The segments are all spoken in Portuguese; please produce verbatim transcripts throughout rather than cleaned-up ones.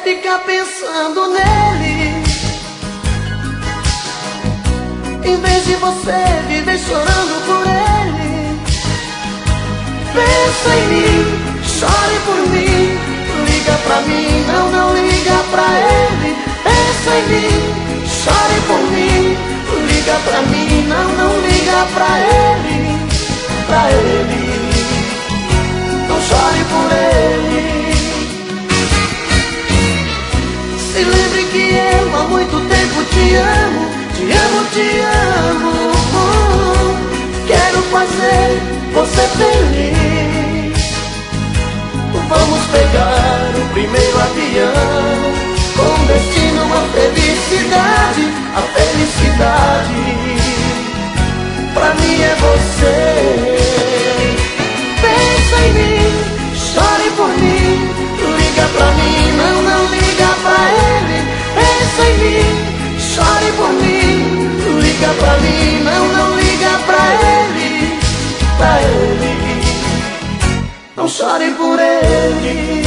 ficar pensando nele, em vez de você viver chorando por ele. Pensa em mim, chore por mim, liga pra mim, não, não liga pra ele. Pensa em mim, chore por mim, liga pra mim, não, não liga pra ele, pra ele. Não chore por ele. Se lembre que eu há muito tempo te amo, te amo, te amo. Quero fazer você feliz. Vamos pegar o primeiro avião, com destino à felicidade, a felicidade. Pra mim é você. Pensa em mim, chore por mim, liga pra mim, não, não liga pra ele. Pensa em mim, chore por mim, liga pra mim, não, não liga pra ele, pra ele. Não chore por ele.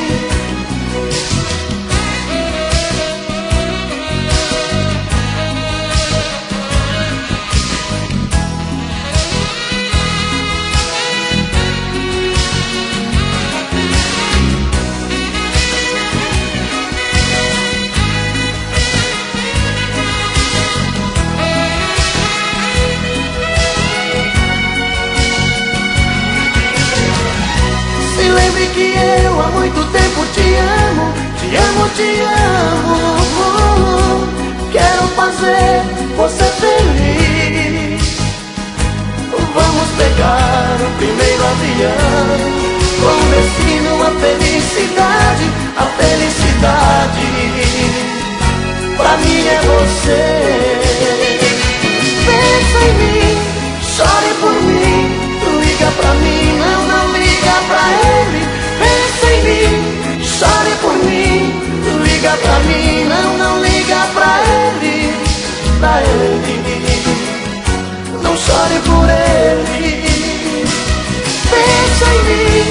Lembre que eu há muito tempo te amo, te amo, te amo. Quero fazer você feliz. Vamos pegar o primeiro avião, com destino à felicidade, a felicidade. Pra mim é você. Pensa em mim, chore por mim, liga pra mim, não, não liga pra ele. Pensa em mim, chore por mim, liga pra mim, não, não liga pra ele, pra ele. Não chore por ele. Pensa em mim,